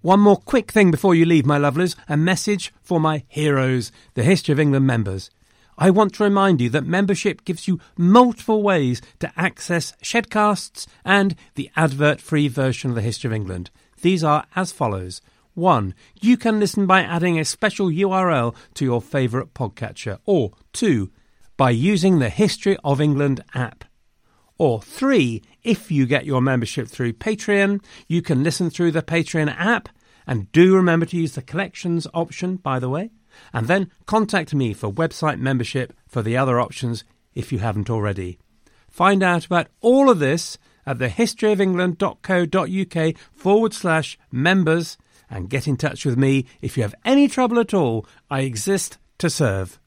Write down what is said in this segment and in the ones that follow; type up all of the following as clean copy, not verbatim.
One more quick thing before you leave, my lovelies, a message for my heroes, the History of England members. I want to remind you that membership gives you multiple ways to access Shedcasts and the advert-free version of the History of England. These are as follows. 1. You can listen by adding a special URL to your favourite podcatcher. Or 2. By using the History of England app. Or 3. If you get your membership through Patreon, you can listen through the Patreon app. And do remember to use the collections option, by the way. And then contact me for website membership for the other options if you haven't already. Find out about all of this at thehistoryofengland.co.uk/members and get in touch with me if you have any trouble at all. I exist to serve.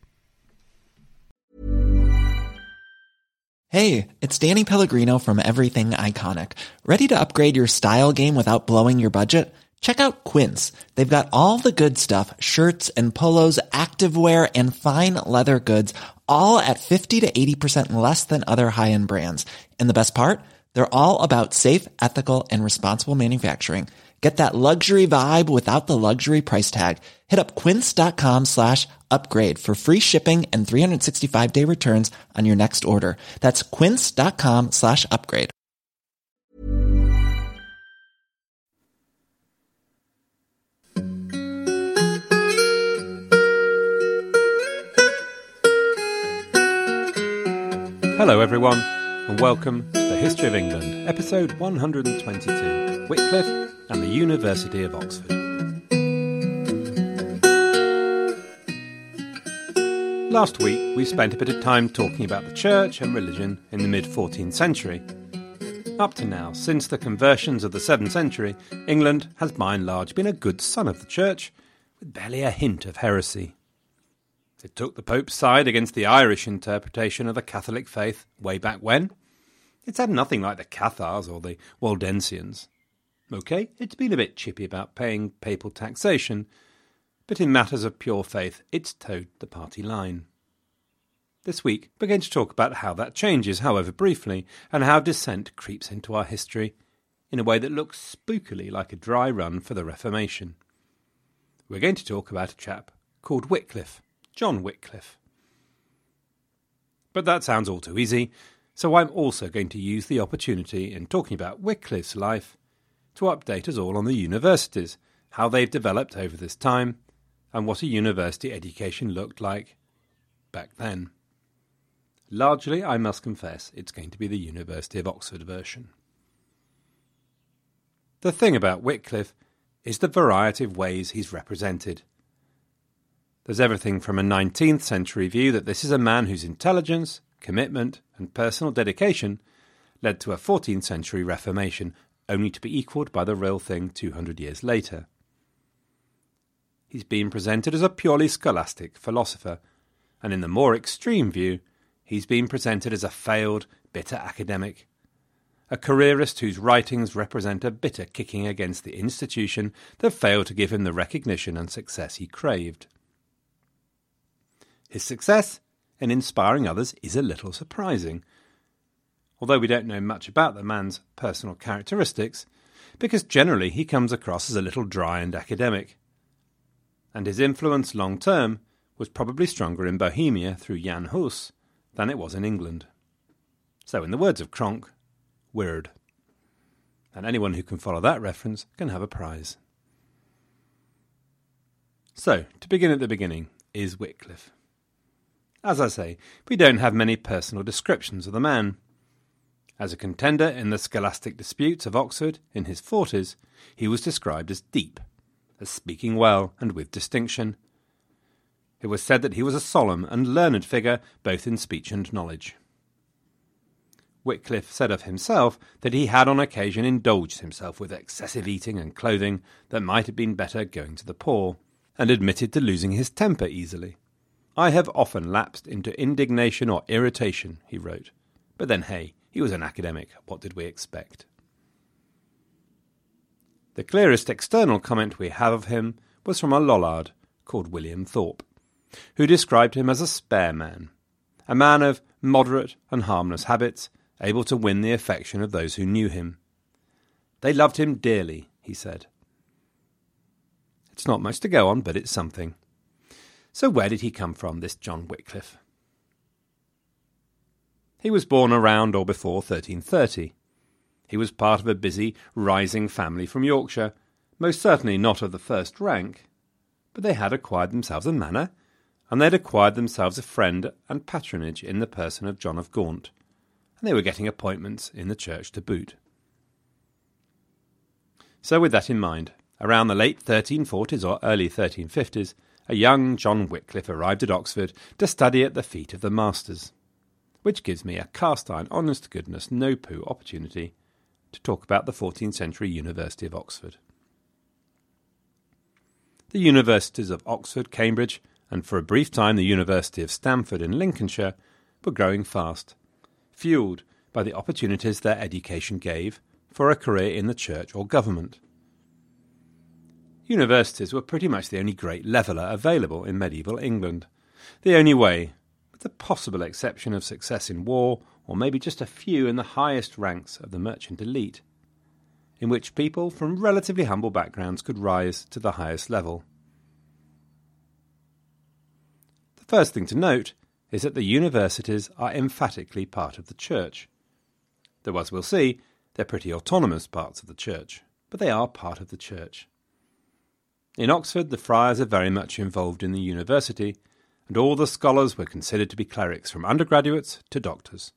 Hey, it's Danny Pellegrino from Everything Iconic. Ready to upgrade your style game without blowing your budget? Check out Quince. They've got all the good stuff, shirts and polos, activewear, and fine leather goods, all at 50 to 80% less than other high-end brands. And the best part? They're all about safe, ethical, and responsible manufacturing. Get that luxury vibe without the luxury price tag. Hit up quince.com/upgrade for free shipping and 365-day returns on your next order. That's quince.com/upgrade. Hello everyone, and welcome to the History of England, episode 122, Wycliffe and the University of Oxford. Last week we spent a bit of time talking about the church and religion in the mid-14th century. Up to now, since the conversions of the 7th century, England has by and large been a good son of the church, with barely a hint of heresy. It took the Pope's side against the Irish interpretation of the Catholic faith way back when. It's had nothing like the Cathars or the Waldensians. OK, it's been a bit chippy about paying papal taxation, but in matters of pure faith, it's toed the party line. This week, we're going to talk about how that changes, however briefly, and how dissent creeps into our history in a way that looks spookily like a dry run for the Reformation. We're going to talk about a chap called Wycliffe. John Wycliffe. But that sounds all too easy, so I'm also going to use the opportunity in talking about Wycliffe's life to update us all on the universities, how they've developed over this time, and what a university education looked like back then. Largely, I must confess, it's going to be the University of Oxford version. The thing about Wycliffe is the variety of ways he's represented. There's everything from a 19th century view that this is a man whose intelligence, commitment and personal dedication led to a 14th century Reformation, only to be equalled by the real thing 200 years later. He's been presented as a purely scholastic philosopher, and in the more extreme view, he's been presented as a failed, bitter academic, a careerist whose writings represent a bitter kicking against the institution that failed to give him the recognition and success he craved. His success in inspiring others is a little surprising, although we don't know much about the man's personal characteristics, because generally he comes across as a little dry and academic. And his influence long-term was probably stronger in Bohemia through Jan Hus than it was in England. So in the words of Cronk, weird. And anyone who can follow that reference can have a prize. So, to begin at the beginning, is Wycliffe. As I say, we don't have many personal descriptions of the man. As a contender in the scholastic disputes of Oxford in his 40s, he was described as deep, as speaking well and with distinction. It was said that he was a solemn and learned figure both in speech and knowledge. Wycliffe said of himself that he had on occasion indulged himself with excessive eating and clothing that might have been better going to the poor, and admitted to losing his temper easily. I have often lapsed into indignation or irritation, he wrote. But then, hey, he was an academic. What did we expect? The clearest external comment we have of him was from a Lollard called William Thorpe, who described him as a spare man, a man of moderate and harmless habits, able to win the affection of those who knew him. They loved him dearly, he said. It's not much to go on, but it's something. So where did he come from, this John Wycliffe? He was born around or before 1330. He was part of a busy, rising family from Yorkshire, most certainly not of the first rank, but they had acquired themselves a manor, and they had acquired themselves a friend and patronage in the person of John of Gaunt, and they were getting appointments in the church to boot. So with that in mind, around the late 1340s or early 1350s, a young John Wycliffe arrived at Oxford to study at the feet of the masters, which gives me a cast-iron, honest-to-goodness, no-poo opportunity to talk about the 14th century University of Oxford. The universities of Oxford, Cambridge, and for a brief time the University of Stamford in Lincolnshire were growing fast, fuelled by the opportunities their education gave for a career in the church or government. Universities were pretty much the only great leveller available in medieval England, the only way, with the possible exception of success in war, or maybe just a few in the highest ranks of the merchant elite, in which people from relatively humble backgrounds could rise to the highest level. The first thing to note is that the universities are emphatically part of the church. Though, as we'll see, they're pretty autonomous parts of the church, but they are part of the church. In Oxford, the friars are very much involved in the university, and all the scholars were considered to be clerics, from undergraduates to doctors.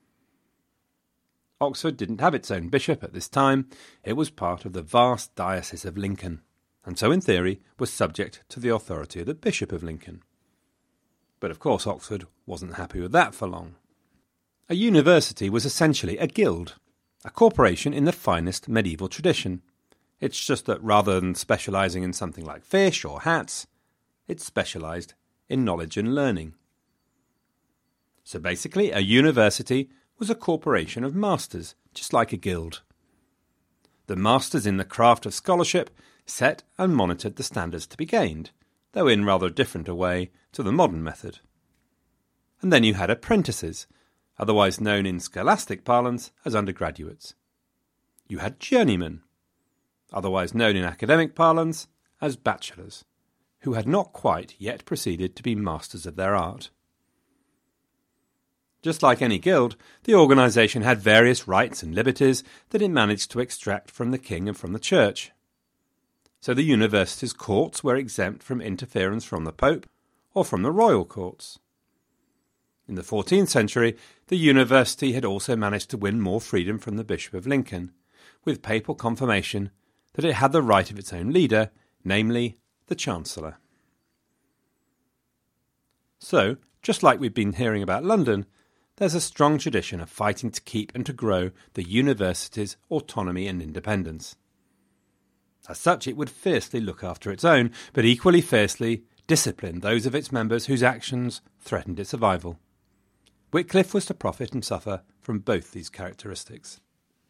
Oxford didn't have its own bishop at this time. It was part of the vast diocese of Lincoln, and so in theory was subject to the authority of the Bishop of Lincoln. But of course Oxford wasn't happy with that for long. A university was essentially a guild, a corporation in the finest medieval tradition. It's just that rather than specialising in something like fish or hats, it specialised in knowledge and learning. So basically, a university was a corporation of masters, just like a guild. The masters in the craft of scholarship set and monitored the standards to be gained, though in rather different a way to the modern method. And then you had apprentices, otherwise known in scholastic parlance as undergraduates. You had journeymen, otherwise known in academic parlance as bachelors, who had not quite yet proceeded to be masters of their art. Just like any guild, the organisation had various rights and liberties that it managed to extract from the king and from the church. So the university's courts were exempt from interference from the Pope or from the royal courts. In the 14th century, the university had also managed to win more freedom from the Bishop of Lincoln, with papal confirmation that it had the right of its own leader, namely the Chancellor. So, just like we've been hearing about London, there's a strong tradition of fighting to keep and to grow the university's autonomy and independence. As such, it would fiercely look after its own, but equally fiercely discipline those of its members whose actions threatened its survival. Wycliffe was to profit and suffer from both these characteristics.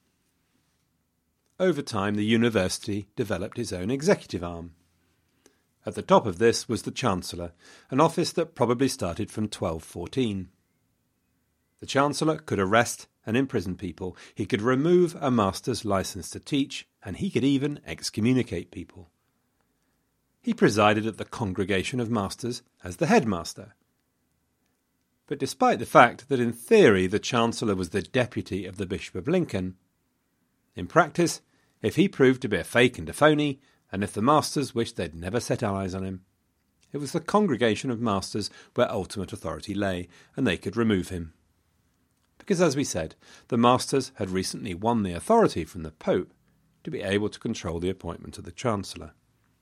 Over time, the university developed its own executive arm. At the top of this was the Chancellor, an office that probably started from 1214. The Chancellor could arrest and imprison people, he could remove a master's licence to teach, and he could even excommunicate people. He presided at the Congregation of Masters as the headmaster. But despite the fact that in theory the Chancellor was the deputy of the Bishop of Lincoln, in practice, if he proved to be a fake and a phony, and if the masters wished they'd never set eyes on him, it was the Congregation of Masters where ultimate authority lay, and they could remove him. Because, as we said, the masters had recently won the authority from the Pope to be able to control the appointment of the Chancellor.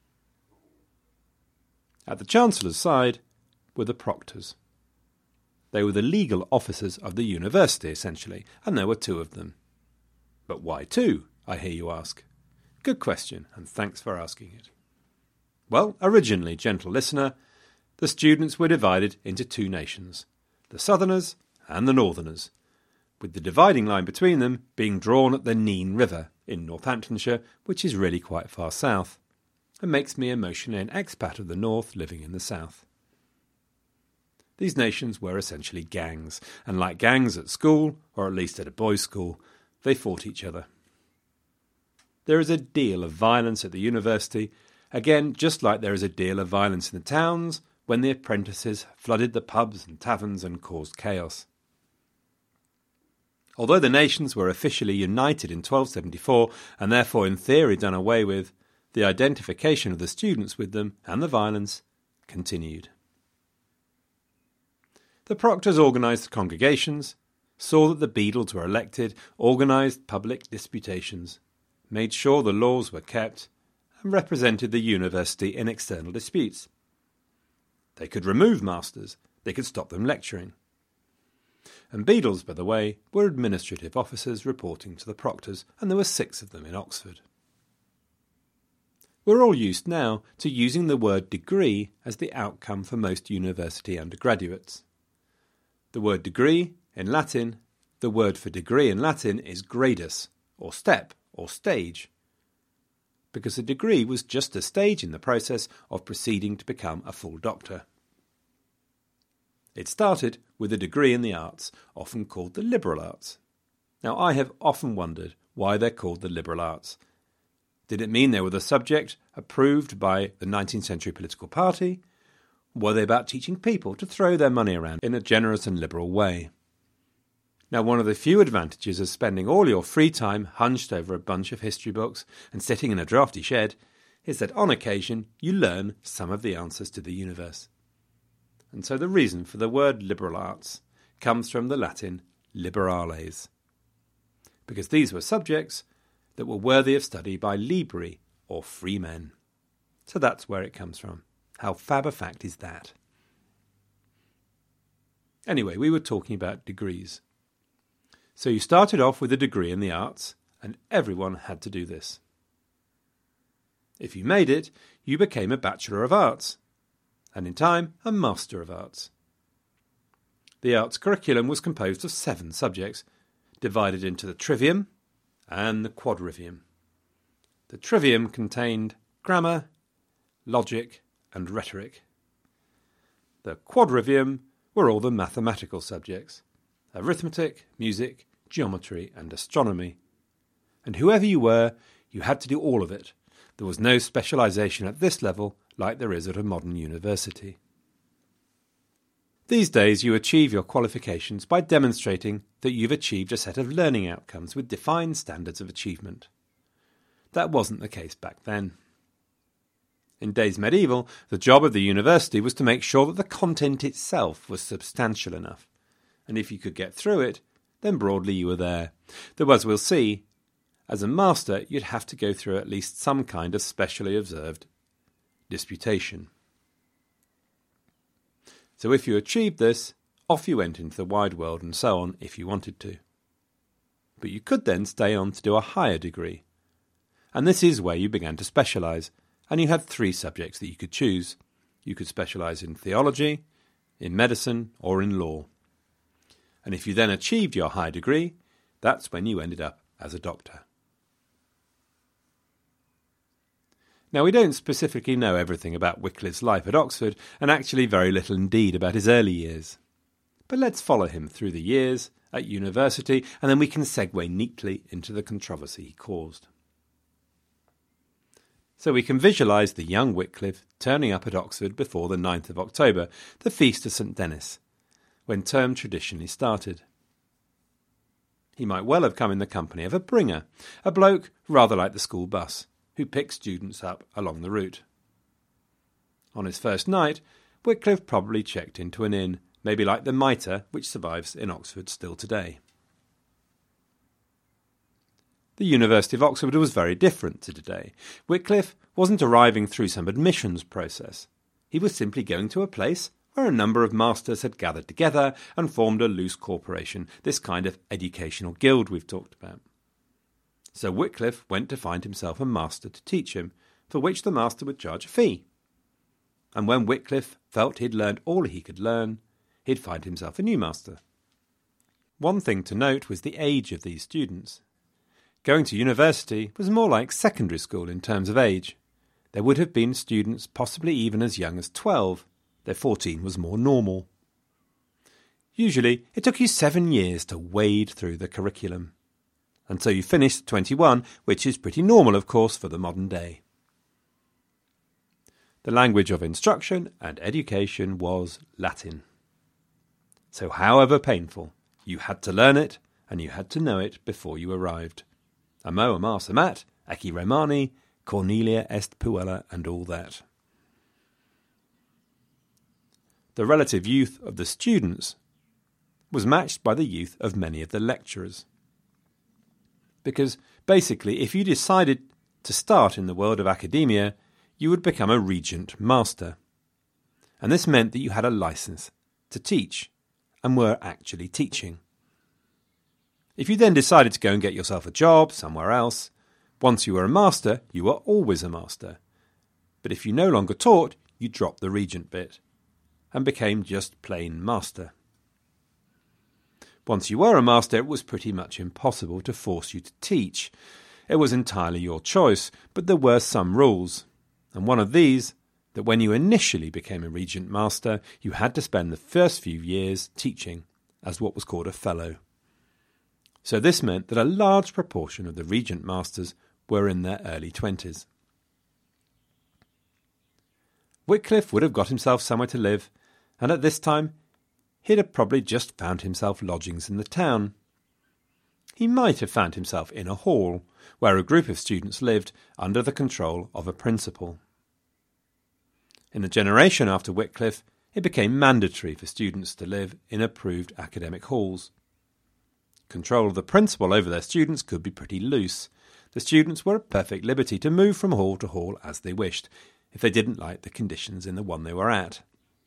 At the Chancellor's side were the proctors. They were the legal officers of the university, essentially, and there were two of them. But why two, I hear you ask? Good question, and thanks for asking it. Well, originally, gentle listener, the students were divided into two nations, the Southerners and the Northerners, with the dividing line between them being drawn at the Nene River in Northamptonshire, which is really quite far south, and makes me emotionally an expat of the north living in the south. These nations were essentially gangs, and like gangs at school, or at least at a boys' school, they fought each other. There is a deal of violence at the university, Again, just like there is a deal of violence in the towns, when the apprentices flooded the pubs and taverns and caused chaos. Although the nations were officially united in 1274 and therefore in theory done away with, the identification of the students with them and the violence continued. The proctors organised the congregations, saw that the beadles were elected, organised public disputations, made sure the laws were kept, and represented the university in external disputes. They could remove masters, they could stop them lecturing. And beadles, by the way, were administrative officers reporting to the proctors, and there were 6 of them in Oxford. We're all used now to using the word degree as the outcome for most university undergraduates. The word degree in Latin, the word for degree in Latin is gradus, or step, or stage, because a degree was just a stage in the process of proceeding to become a full doctor. It started with a degree in the arts, often called the liberal arts. Now, I have often wondered why they're called the liberal arts. Did it mean they were the subject approved by the 19th century political party? Were they about teaching people to throw their money around in a generous and liberal way? Now, one of the few advantages of spending all your free time hunched over a bunch of history books and sitting in a drafty shed is that on occasion you learn some of the answers to the universe. And so the reason for the word liberal arts comes from the Latin liberales, because these were subjects that were worthy of study by libri, or free men. So that's where it comes from. How fab a fact is that? Anyway, we were talking about degrees. So you started off with a degree in the arts, and everyone had to do this. If you made it, you became a Bachelor of Arts, and in time, a Master of Arts. The arts curriculum was composed of 7 subjects, divided into the trivium and the quadrivium. The trivium contained grammar, logic, and rhetoric. The quadrivium were all the mathematical subjects: arithmetic, music, geometry, and astronomy. And whoever you were, you had to do all of it. There was no specialisation at this level like there is at a modern university. These days you achieve your qualifications by demonstrating that you've achieved a set of learning outcomes with defined standards of achievement. That wasn't the case back then. In days medieval, the job of the university was to make sure that the content itself was substantial enough, and if you could get through it, then broadly you were there. Though, as we'll see, as a master you'd have to go through at least some kind of specially observed disputation. So if you achieved this, off you went into the wide world and so on if you wanted to. But you could then stay on to do a higher degree. And this is where you began to specialise, and you had 3 subjects that you could choose. You could specialise in theology, in medicine, or in law. And if you then achieved your high degree, that's when you ended up as a doctor. Now, we don't specifically know everything about Wycliffe's life at Oxford, and actually very little indeed about his early years. But let's follow him through the years at university, and then we can segue neatly into the controversy he caused. So we can visualise the young Wycliffe turning up at Oxford before the 9th of October, the feast of St. Denis, when term traditionally started. He might well have come in the company of a bringer, a bloke rather like the school bus, who picked students up along the route. On his first night, Wycliffe probably checked into an inn, maybe like the Mitre, which survives in Oxford still today. The University of Oxford was very different to today. Wycliffe wasn't arriving through some admissions process. He was simply going to a place where a number of masters had gathered together and formed a loose corporation, this kind of educational guild we've talked about. So Wycliffe went to find himself a master to teach him, for which the master would charge a fee. And when Wycliffe felt he'd learned all he could learn, he'd find himself a new master. One thing to note was the age of these students. Going to university was more like secondary school in terms of age. There would have been students possibly even as young as 12. Their 14 was more normal. Usually, it took you 7 years to wade through the curriculum. And so you finished at 21, which is pretty normal, of course, for the modern day. The language of instruction and education was Latin. So however painful, you had to learn it, and you had to know it before you arrived. Amo amar samat, Ecce Romani, Cornelia est puella, and all that. The relative youth of the students was matched by the youth of many of the lecturers. Because basically, if you decided to start in the world of academia, you would become a regent master. And this meant that you had a license to teach and were actually teaching. If you then decided to go and get yourself a job somewhere else, once you were a master, you were always a master. But if you no longer taught, you dropped the regent bit and became just plain master. Once you were a master, it was pretty much impossible to force you to teach. It was entirely your choice, but there were some rules. And one of these, that when you initially became a regent master, you had to spend the first few years teaching as what was called a fellow. So this meant that a large proportion of the regent masters were in their early 20s. Wycliffe would have got himself somewhere to live, and at this time he'd have probably just found himself lodgings in the town. He might have found himself in a hall, where a group of students lived under the control of a principal. In the generation after Wycliffe, it became mandatory for students to live in approved academic halls. Control of the principal over their students could be pretty loose. The students were at perfect liberty to move from hall to hall as they wished, if they didn't like the conditions in the one they were at.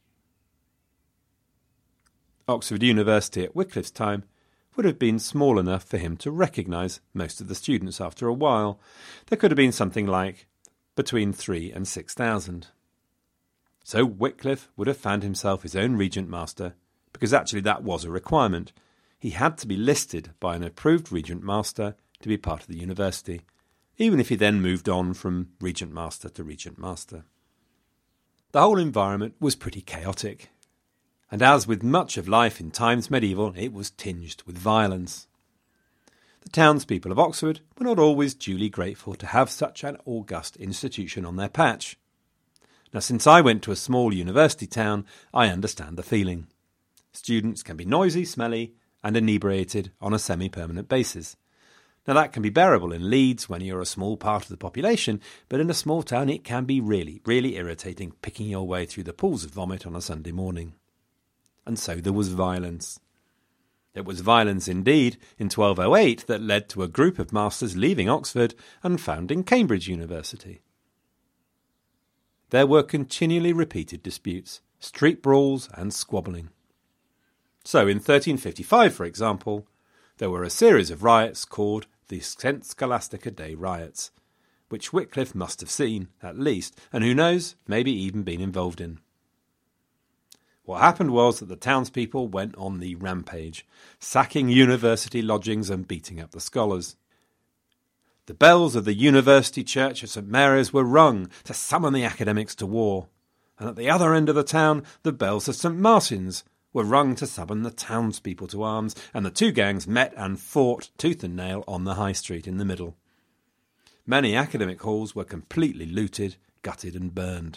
Oxford University at Wycliffe's time would have been small enough for him to recognise most of the students after a while. There could have been something like between 3,000 and 6,000. So Wycliffe would have found himself his own regent master, because actually that was a requirement. He had to be listed by an approved regent master to be part of the university, even if he then moved on from regent master to regent master. The whole environment was pretty chaotic, and as with much of life in times medieval, it was tinged with violence. The townspeople of Oxford were not always duly grateful to have such an august institution on their patch. Now, since I went to a small university town, I understand the feeling. Students can be noisy, smelly, and inebriated on a semi-permanent basis. Now, that can be bearable in Leeds when you're a small part of the population, but in a small town it can be really, really irritating picking your way through the pools of vomit on a Sunday morning. And so there was violence. It was violence indeed in 1208 that led to a group of masters leaving Oxford and founding Cambridge University. There were continually repeated disputes, street brawls and squabbling. So in 1355, for example, there were a series of riots called the St. Scholastica Day riots, which Wycliffe must have seen, at least, and who knows, maybe even been involved in. What happened was that the townspeople went on the rampage, sacking university lodgings and beating up the scholars. The bells of the University Church of St. Mary's were rung to summon the academics to war, and at the other end of the town the bells of St. Martin's were rung to summon the townspeople to arms, and the two gangs met and fought tooth and nail on the high street in the middle. Many academic halls were completely looted, gutted and burned.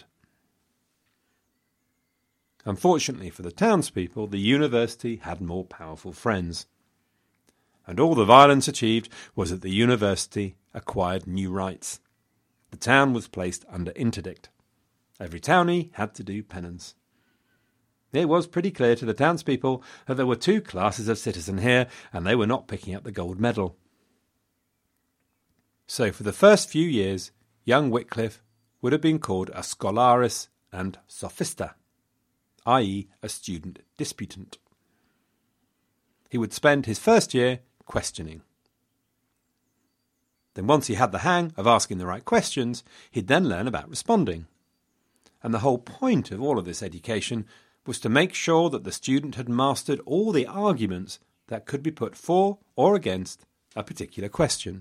Unfortunately for the townspeople, the university had more powerful friends. And all the violence achieved was that the university acquired new rights. The town was placed under interdict. Every townie had to do penance. It was pretty clear to the townspeople that there were two classes of citizen here, and they were not picking up the gold medal. So for the first few years, young Wycliffe would have been called a scholaris and sophista, i.e. a student disputant. He would spend his first year questioning. Then once he had the hang of asking the right questions, he'd then learn about responding. And the whole point of all of this education was to make sure that the student had mastered all the arguments that could be put for or against a particular question.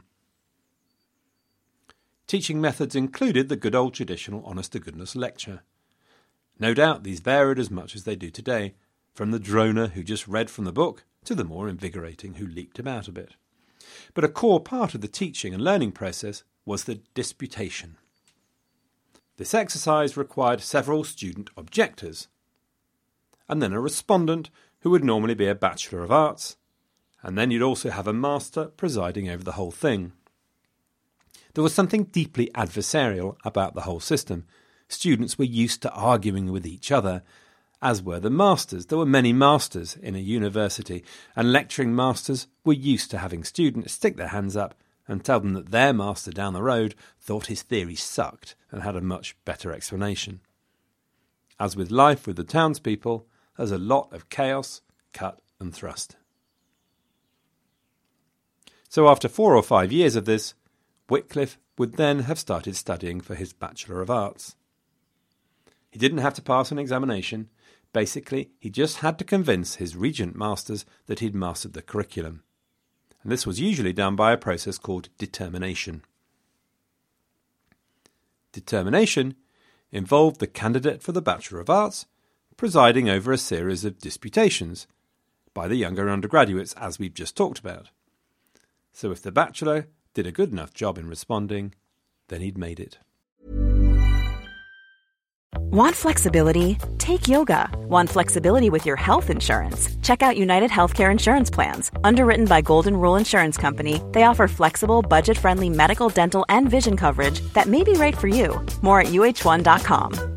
Teaching methods included the good old traditional honest-to-goodness lecture. No doubt these varied as much as they do today, from the droner who just read from the book to the more invigorating who leaped about a bit. But a core part of the teaching and learning process was the disputation. This exercise required several student objectors, and then a respondent who would normally be a Bachelor of Arts, and then you'd also have a master presiding over the whole thing. There was something deeply adversarial about the whole system. Students were used to arguing with each other, as were the masters. There were many masters in a university, and lecturing masters were used to having students stick their hands up and tell them that their master down the road thought his theory sucked and had a much better explanation. As with life with the townspeople, there's a lot of chaos, cut and thrust. So after 4 or 5 years of this, Wycliffe would then have started studying for his Bachelor of Arts. He didn't have to pass an examination. Basically, he just had to convince his regent masters that he'd mastered the curriculum. And this was usually done by a process called determination. Determination involved the candidate for the Bachelor of Arts presiding over a series of disputations by the younger undergraduates, as we've just talked about. So if the bachelor did a good enough job in responding, then he'd made it. Want flexibility? Take yoga. Want flexibility with your health insurance? Check out United Healthcare Insurance Plans. Underwritten by Golden Rule Insurance Company, they offer flexible, budget-friendly medical, dental, and vision coverage that may be right for you. More at uh1.com.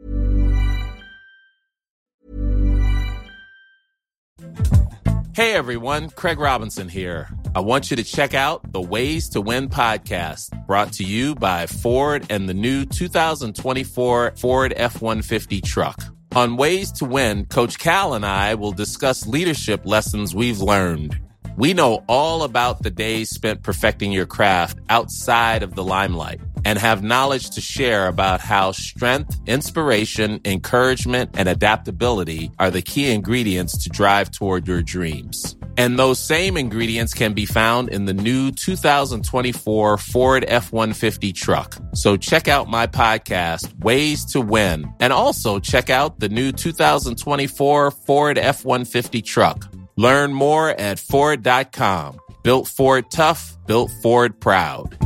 Hey everyone, Craig Robinson here. I want you to check out the Ways to Win podcast, brought to you by Ford and the new 2024 Ford F-150 truck. On Ways to Win, Coach Cal and I will discuss leadership lessons we've learned. We know all about the days spent perfecting your craft outside of the limelight and have knowledge to share about how strength, inspiration, encouragement, and adaptability are the key ingredients to drive toward your dreams. And those same ingredients can be found in the new 2024 Ford F-150 truck. So check out my podcast, Ways to Win, and also check out the new 2024 Ford F-150 truck. Learn more at Ford.com. Built Ford tough, built Ford proud.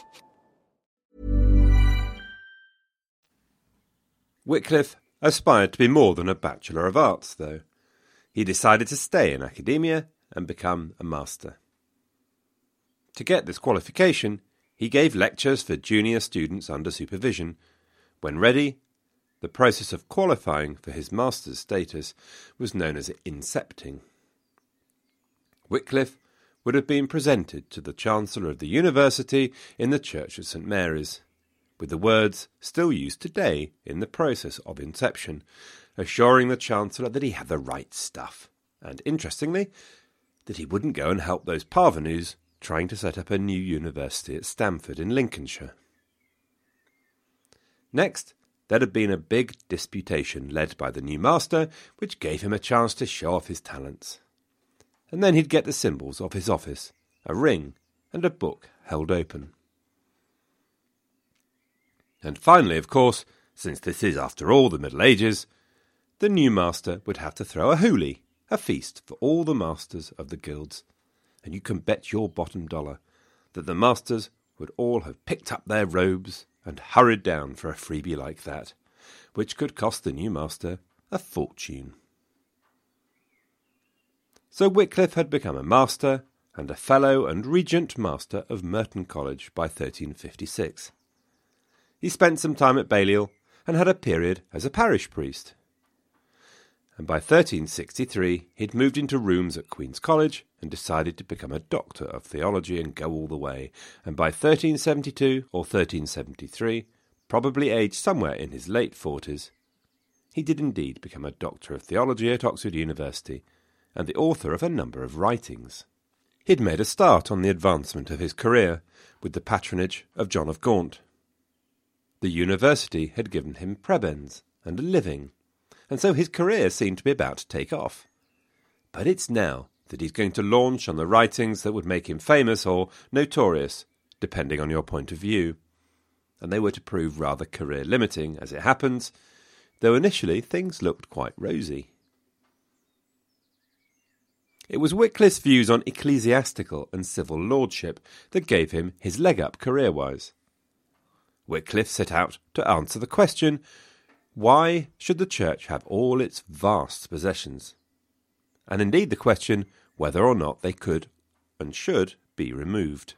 Wycliffe aspired to be more than a Bachelor of Arts, though. He decided to stay in academia and become a master. To get this qualification, he gave lectures for junior students under supervision. When ready, the process of qualifying for his master's status was known as incepting. Wycliffe would have been presented to the Chancellor of the University in the Church of St. Mary's, with the words still used today in the process of inception, assuring the Chancellor that he had the right stuff, and, interestingly, that he wouldn't go and help those parvenus trying to set up a new university at Stamford in Lincolnshire. Next, there had been a big disputation led by the new master, which gave him a chance to show off his talents. And then he'd get the symbols of his office, a ring and a book held open. And finally, of course, since this is after all the Middle Ages, the new master would have to throw a hoolie, a feast for all the masters of the guilds, and you can bet your bottom dollar that the masters would all have picked up their robes and hurried down for a freebie like that, which could cost the new master a fortune. So Wycliffe had become a master and a fellow and regent master of Merton College by 1356. He spent some time at Balliol and had a period as a parish priest. And by 1363 he'd moved into rooms at Queen's College and decided to become a doctor of theology and go all the way. And by 1372 or 1373, probably aged somewhere in his late 40s, he did indeed become a doctor of theology at Oxford University and the author of a number of writings. He'd made a start on the advancement of his career with the patronage of John of Gaunt. The university had given him prebends and a living, and so his career seemed to be about to take off. But it's now that he's going to launch on the writings that would make him famous or notorious, depending on your point of view. And they were to prove rather career-limiting, as it happens, though initially things looked quite rosy. It was Wycliffe's views on ecclesiastical and civil lordship that gave him his leg up career-wise. Wycliffe set out to answer the question, why should the church have all its vast possessions? And indeed the question whether or not they could and should be removed.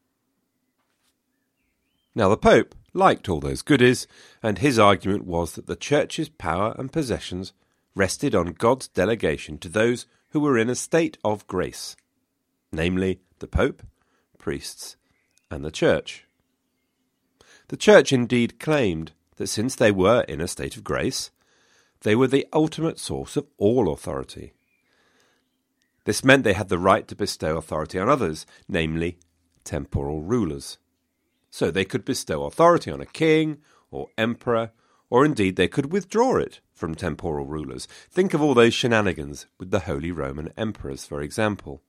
Now the Pope liked all those goodies, and his argument was that the church's power and possessions rested on God's delegation to those who were in a state of grace, namely the Pope, priests, and the church. The church indeed claimed that since they were in a state of grace, they were the ultimate source of all authority. This meant they had the right to bestow authority on others, namely temporal rulers. So they could bestow authority on a king or emperor, or indeed they could withdraw it from temporal rulers. Think of all those shenanigans with the Holy Roman emperors, for example.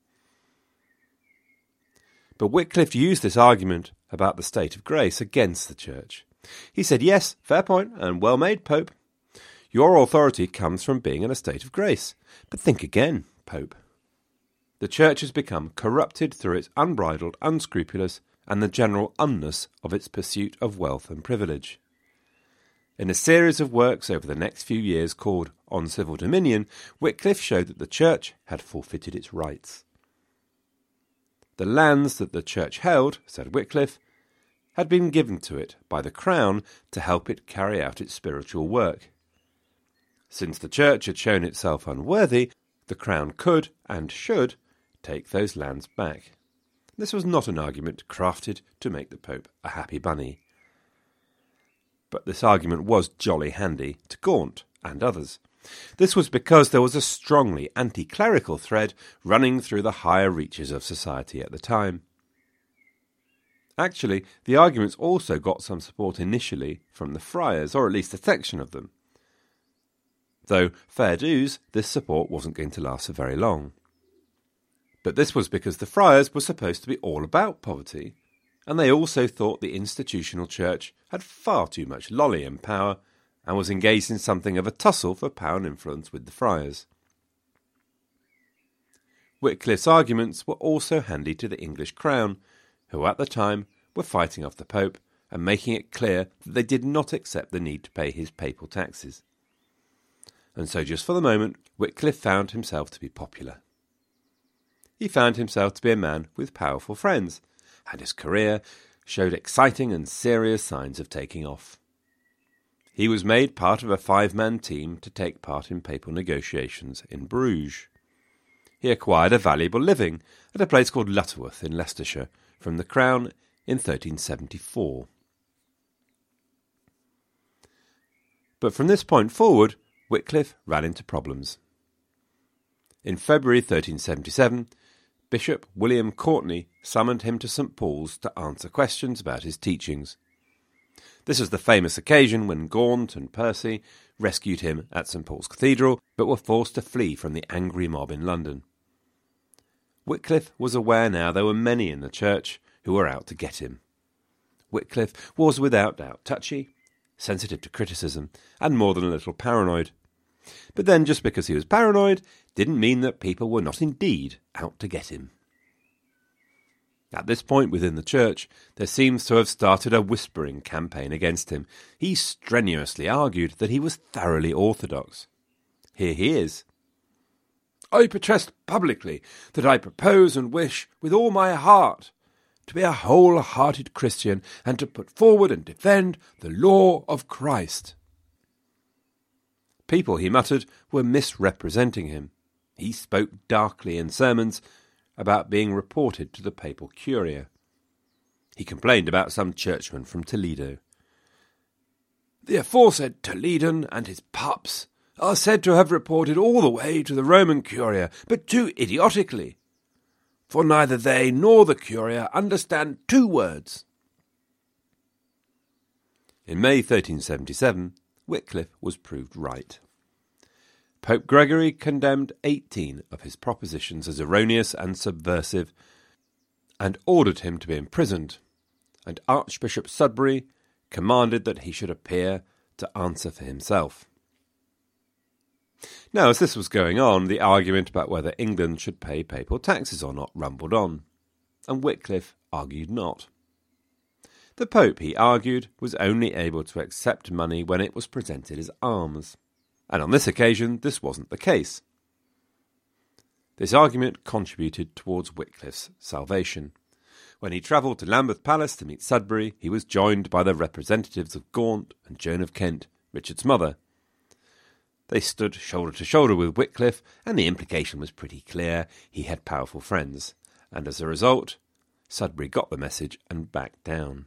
But Wycliffe used this argument about the state of grace against the church. He said, yes, fair point, and well made, Pope. Your authority comes from being in a state of grace. But think again, Pope. The church has become corrupted through its unbridled, unscrupulous, and the general unness of its pursuit of wealth and privilege. In a series of works over the next few years called On Civil Dominion, Wycliffe showed that the church had forfeited its rights. The lands that the church held, said Wycliffe, had been given to it by the crown to help it carry out its spiritual work. Since the church had shown itself unworthy, the crown could and should take those lands back. This was not an argument crafted to make the Pope a happy bunny. But this argument was jolly handy to Gaunt and others. This was because there was a strongly anti-clerical thread running through the higher reaches of society at the time. Actually, the arguments also got some support initially from the friars, or at least a section of them. Though, fair dues, this support wasn't going to last for very long. But this was because the friars were supposed to be all about poverty, and they also thought the institutional church had far too much lolly in power and was engaged in something of a tussle for power and influence with the friars. Wycliffe's arguments were also handy to the English crown, who at the time were fighting off the Pope and making it clear that they did not accept the need to pay his papal taxes. And so just for the moment, Wycliffe found himself to be popular. He found himself to be a man with powerful friends, and his career showed exciting and serious signs of taking off. He was made part of a 5-man team to take part in papal negotiations in Bruges. He acquired a valuable living at a place called Lutterworth in Leicestershire from the Crown in 1374. But from this point forward, Wycliffe ran into problems. In February 1377, Bishop William Courtenay summoned him to St. Paul's to answer questions about his teachings. This was the famous occasion when Gaunt and Percy rescued him at St. Paul's Cathedral, but were forced to flee from the angry mob in London. Wycliffe was aware now there were many in the church who were out to get him. Wycliffe was without doubt touchy, sensitive to criticism, and more than a little paranoid. But then just because he was paranoid didn't mean that people were not indeed out to get him. At this point within the church, there seems to have started a whispering campaign against him. He strenuously argued that he was thoroughly orthodox. Here he is. I protest publicly that I propose and wish with all my heart to be a whole-hearted Christian and to put forward and defend the law of Christ. People, he muttered, were misrepresenting him. He spoke darkly in sermons about being reported to the papal curia. He complained about some churchman from Toledo. The aforesaid Toledan and his pups are said to have reported all the way to the Roman curia, but too idiotically, for neither they nor the curia understand 2 words. In May 1377, Wycliffe was proved right. Pope Gregory condemned 18 of his propositions as erroneous and subversive, and ordered him to be imprisoned, and Archbishop Sudbury commanded that he should appear to answer for himself. Now, as this was going on, the argument about whether England should pay papal taxes or not rumbled on, and Wycliffe argued not. The Pope, he argued, was only able to accept money when it was presented as alms, and on this occasion this wasn't the case. This argument contributed towards Wycliffe's salvation. When he travelled to Lambeth Palace to meet Sudbury, he was joined by the representatives of Gaunt and Joan of Kent, Richard's mother. They stood shoulder to shoulder with Wycliffe, and the implication was pretty clear: he had powerful friends, and as a result, Sudbury got the message and backed down.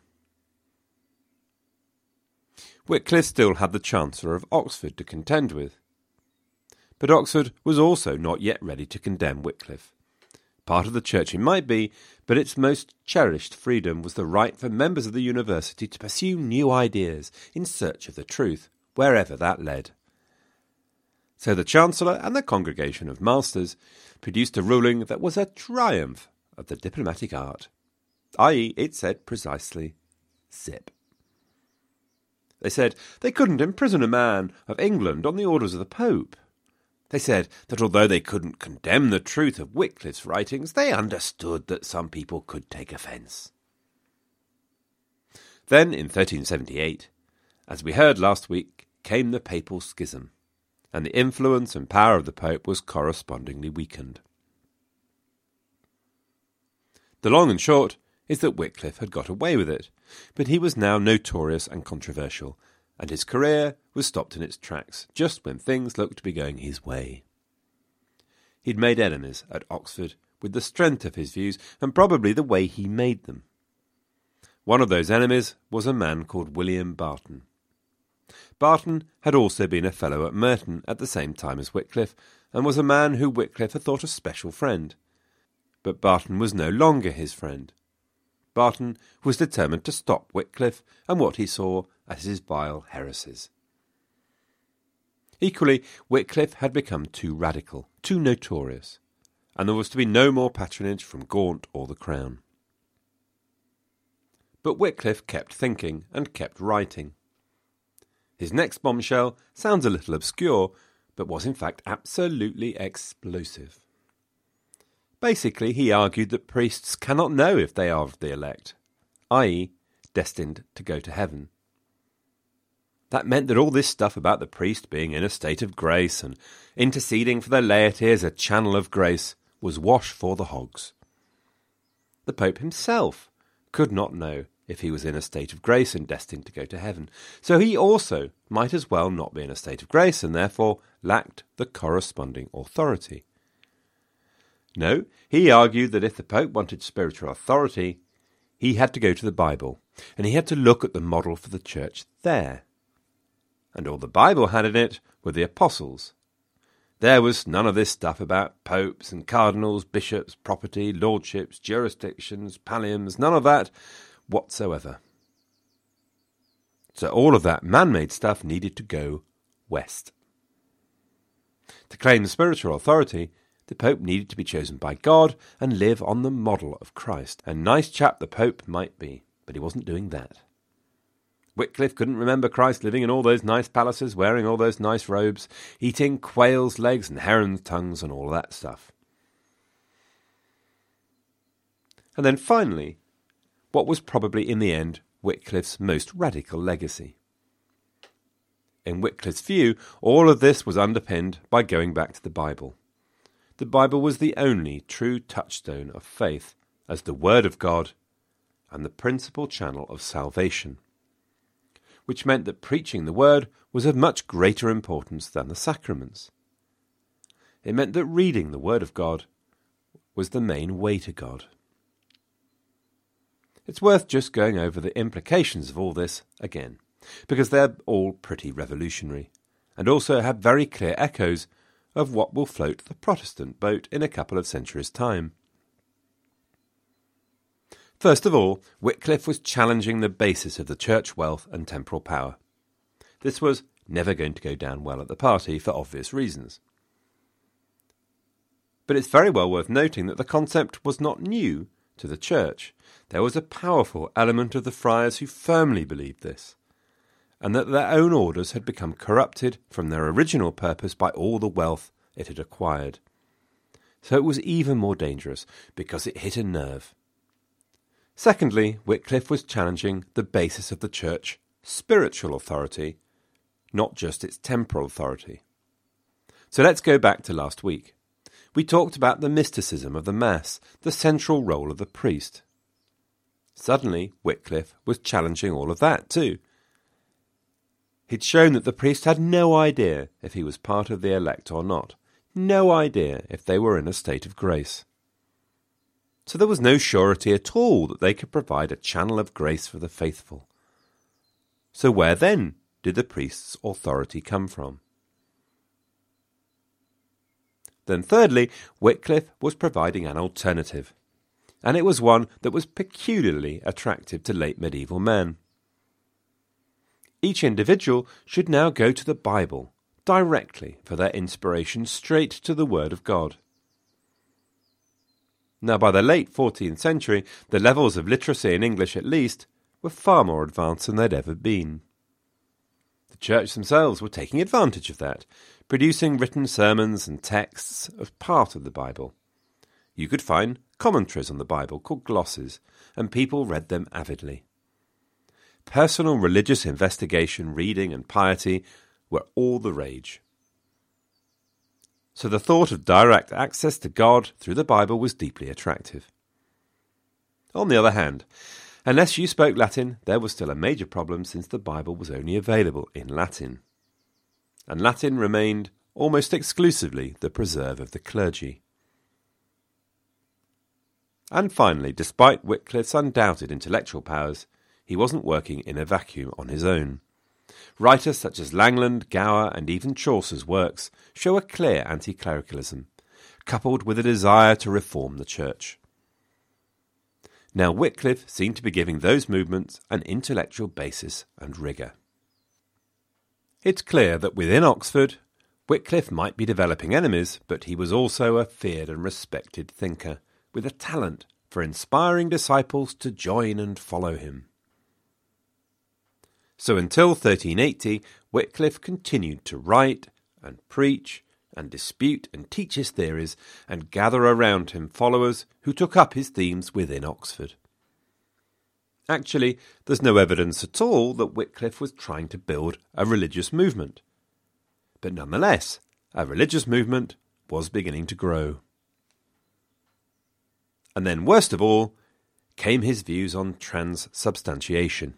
Wycliffe still had the Chancellor of Oxford to contend with. But Oxford was also not yet ready to condemn Wycliffe. Part of the church it might be, but its most cherished freedom was the right for members of the university to pursue new ideas in search of the truth, wherever that led. So the Chancellor and the Congregation of Masters produced a ruling that was a triumph of the diplomatic art, i.e. it said precisely, zip. They said they couldn't imprison a man of England on the orders of the Pope. They said that although they couldn't condemn the truth of Wycliffe's writings, they understood that some people could take offence. Then, in 1378, as we heard last week, came the Papal Schism, and the influence and power of the Pope was correspondingly weakened. The long and short is that Wycliffe had got away with it, but he was now notorious and controversial, and his career was stopped in its tracks just when things looked to be going his way. He'd made enemies at Oxford with the strength of his views and probably the way he made them. One of those enemies was a man called William Barton. Barton had also been a fellow at Merton at the same time as Wycliffe, and was a man who Wycliffe had thought a special friend. But Barton was no longer his friend. Barton was determined to stop Wycliffe and what he saw as his vile heresies. Equally, Wycliffe had become too radical, too notorious, and there was to be no more patronage from Gaunt or the Crown. But Wycliffe kept thinking and kept writing. His next bombshell sounds a little obscure, but was in fact absolutely explosive. Basically, he argued that priests cannot know if they are of the elect, i.e., destined to go to heaven. That meant that all this stuff about the priest being in a state of grace and interceding for the laity as a channel of grace was wash for the hogs. The Pope himself could not know if he was in a state of grace and destined to go to heaven, so he also might as well not be in a state of grace and therefore lacked the corresponding authority. No, he argued that if the Pope wanted spiritual authority, he had to go to the Bible, and he had to look at the model for the church there. And all the Bible had in it were the apostles. There was none of this stuff about popes and cardinals, bishops, property, lordships, jurisdictions, palliums, none of that whatsoever. So all of that man-made stuff needed to go west. To claim spiritual authority, the Pope needed to be chosen by God and live on the model of Christ. A nice chap the Pope might be, but he wasn't doing that. Wycliffe couldn't remember Christ living in all those nice palaces, wearing all those nice robes, eating quail's legs and heron's tongues and all that stuff. And then finally, what was probably in the end Wycliffe's most radical legacy. In Wycliffe's view, all of this was underpinned by going back to the Bible. The Bible was the only true touchstone of faith as the Word of God and the principal channel of salvation, which meant that preaching the Word was of much greater importance than the sacraments. It meant that reading the Word of God was the main way to God. It's worth just going over the implications of all this again, because they're all pretty revolutionary, and also have very clear echoes of what will float the Protestant boat in a couple of centuries' time. First of all, Wycliffe was challenging the basis of the church wealth and temporal power. This was never going to go down well at the party for obvious reasons. But it's very well worth noting that the concept was not new to the church. There was a powerful element of the friars who firmly believed this, and that their own orders had become corrupted from their original purpose by all the wealth it had acquired. So it was even more dangerous, because it hit a nerve. Secondly, Wycliffe was challenging the basis of the church, spiritual authority, not just its temporal authority. So let's go back to last week. We talked about the mysticism of the Mass, the central role of the priest. Suddenly, Wycliffe was challenging all of that too. He'd shown that the priest had no idea if he was part of the elect or not, no idea if they were in a state of grace. So there was no surety at all that they could provide a channel of grace for the faithful. So where then did the priest's authority come from? Then thirdly, Wycliffe was providing an alternative, and it was one that was peculiarly attractive to late medieval man. Each individual should now go to the Bible directly for their inspiration, straight to the Word of God. Now, by the late 14th century, the levels of literacy in English at least were far more advanced than they'd ever been. The church themselves were taking advantage of that, producing written sermons and texts as part of the Bible. You could find commentaries on the Bible called glosses, and people read them avidly. Personal religious investigation, reading and piety were all the rage. So the thought of direct access to God through the Bible was deeply attractive. On the other hand, unless you spoke Latin, there was still a major problem since the Bible was only available in Latin. And Latin remained almost exclusively the preserve of the clergy. And finally, despite Wycliffe's undoubted intellectual powers, he wasn't working in a vacuum on his own. Writers such as Langland, Gower, and even Chaucer's works show a clear anti-clericalism, coupled with a desire to reform the church. Now Wycliffe seemed to be giving those movements an intellectual basis and rigour. It's clear that within Oxford, Wycliffe might be developing enemies, but he was also a feared and respected thinker, with a talent for inspiring disciples to join and follow him. So until 1380, Wycliffe continued to write and preach and dispute and teach his theories and gather around him followers who took up his themes within Oxford. Actually, there's no evidence at all that Wycliffe was trying to build a religious movement. But nonetheless, a religious movement was beginning to grow. And then, worst of all, came his views on transubstantiation.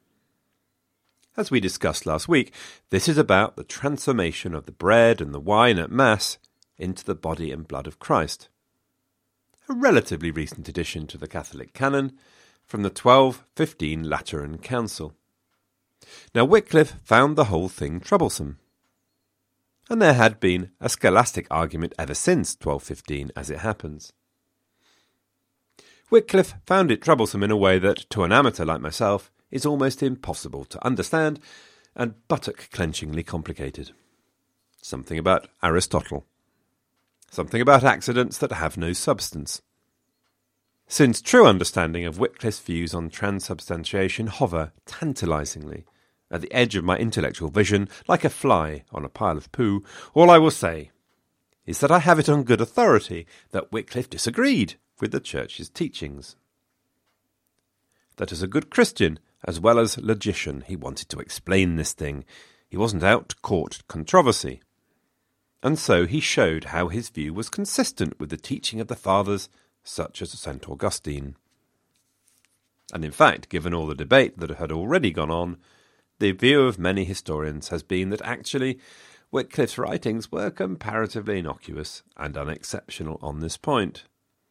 As we discussed last week, this is about the transformation of the bread and the wine at Mass into the body and blood of Christ. A relatively recent addition to the Catholic canon from the 1215 Lateran Council. Now Wycliffe found the whole thing troublesome. And there had been a scholastic argument ever since 1215, as it happens. Wycliffe found it troublesome in a way that, to an amateur like myself, is almost impossible to understand and buttock-clenchingly complicated. Something about Aristotle. Something about accidents that have no substance. Since true understanding of Wycliffe's views on transubstantiation hover tantalisingly at the edge of my intellectual vision like a fly on a pile of poo, all I will say is that I have it on good authority that Wycliffe disagreed with the Church's teachings. That as a good Christian, as well as logician, he wanted to explain this thing. He wasn't out to court controversy. And so he showed how his view was consistent with the teaching of the Fathers, such as St. Augustine. And in fact, given all the debate that had already gone on, the view of many historians has been that actually Wycliffe's writings were comparatively innocuous and unexceptional on this point.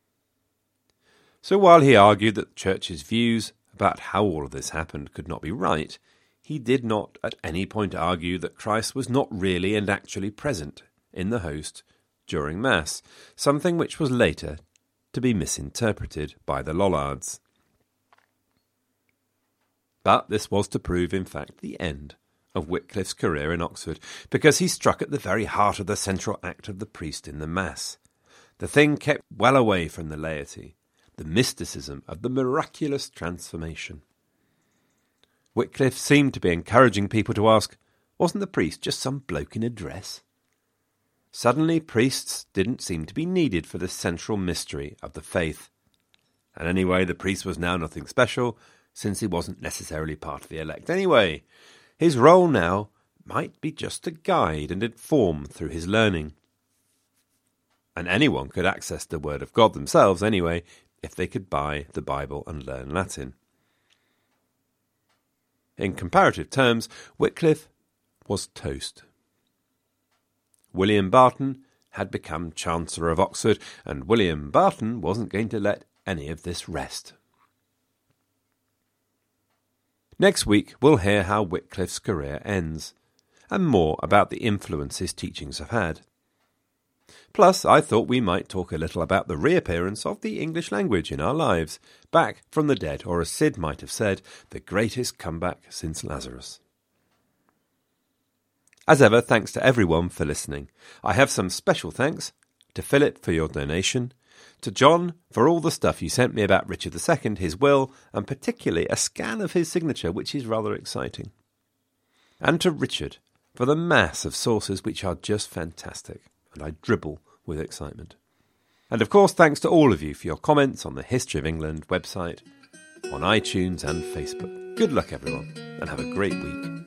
So while he argued that the Church's views about how all of this happened could not be right, he did not at any point argue that Christ was not really and actually present in the host during Mass, something which was later to be misinterpreted by the Lollards. But this was to prove, in fact, the end of Wycliffe's career in Oxford, because he struck at the very heart of the central act of the priest in the Mass, the thing kept well away from the laity, the mysticism of the miraculous transformation. Wycliffe seemed to be encouraging people to ask, wasn't the priest just some bloke in a dress? Suddenly priests didn't seem to be needed for the central mystery of the faith. And anyway, the priest was now nothing special, since he wasn't necessarily part of the elect anyway. His role now might be just to guide and inform through his learning. And anyone could access the Word of God themselves anyway, if they could buy the Bible and learn Latin. In comparative terms, Wycliffe was toast. William Barton had become Chancellor of Oxford, and William Barton wasn't going to let any of this rest. Next week we'll hear how Wycliffe's career ends, and more about the influence his teachings have had. Plus, I thought we might talk a little about the reappearance of the English language in our lives, back from the dead, or as Sid might have said, the greatest comeback since Lazarus. As ever, thanks to everyone for listening. I have some special thanks to Philip for your donation, to John for all the stuff you sent me about Richard II, his will, and particularly a scan of his signature, which is rather exciting. And to Richard for the mass of sources which are just fantastic, and I dribble with excitement. And of course, thanks to all of you for your comments on the History of England website, on iTunes and Facebook. Good luck, everyone, and have a great week.